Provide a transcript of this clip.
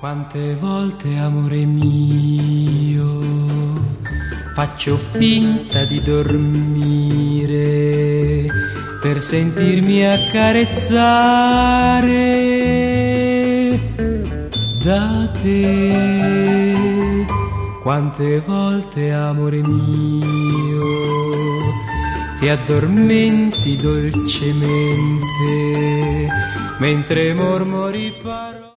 Quante volte, amore mio, faccio finta di dormire per sentirmi accarezzare da te. Quante volte, amore mio, ti addormenti dolcemente mentre mormori parole.